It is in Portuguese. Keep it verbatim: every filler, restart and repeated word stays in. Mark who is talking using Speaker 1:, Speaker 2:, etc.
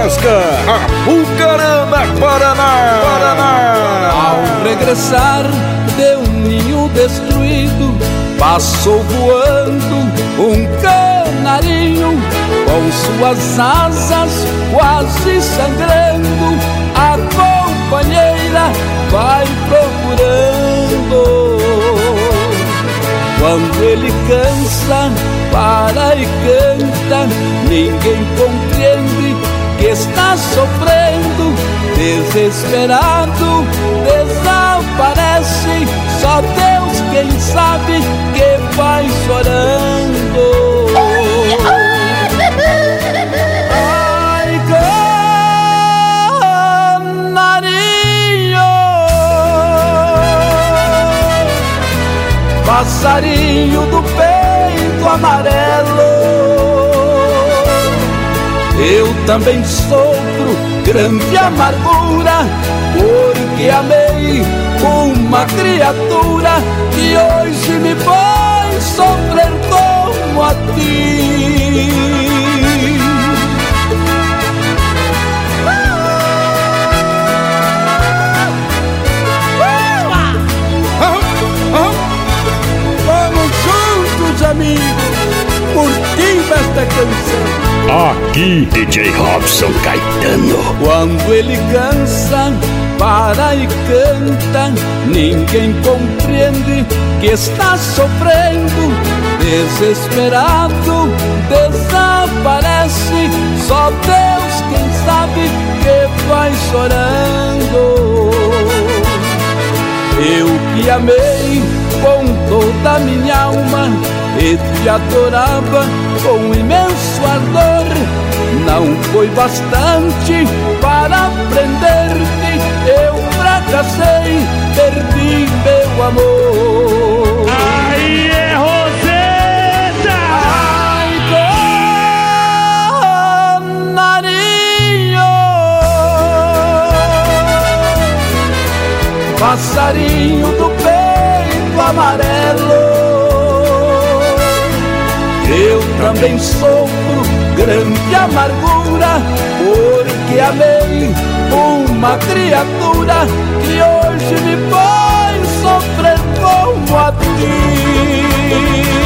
Speaker 1: pesca, Apucarana, Paraná, Paraná.
Speaker 2: Ao regressar de um ninho destruído, passou voando um canarinho, com suas asas quase sangrando, a companheira vai procurando. Quando ele cansa, para e canta, ninguém compreende que está sofrendo. Desesperado, desaparece, só Deus quem sabe que vai chorando. Ai, canarinho, passarinho do peito amarelo, eu também sofro grande amargura, porque amei uma criatura que hoje me faz sofrer como a ti. Vamos juntos, amigos, curtindo esta canção.
Speaker 3: Aqui, D J Robson Caetano.
Speaker 2: Quando ele cansa, para e canta, ninguém compreende que está sofrendo. Desesperado, desaparece, só Deus quem sabe que vai chorando. Eu que amei com toda a minha alma e te adorava com imenso ardor, não foi bastante para aprender-te, eu fracassei, perdi meu amor.
Speaker 3: Aí é Roseta!
Speaker 2: Ai, canarinho, passarinho do peito amarelo, eu também sofro grande amargura, porque amei uma criatura que hoje me faz sofrer como a ti.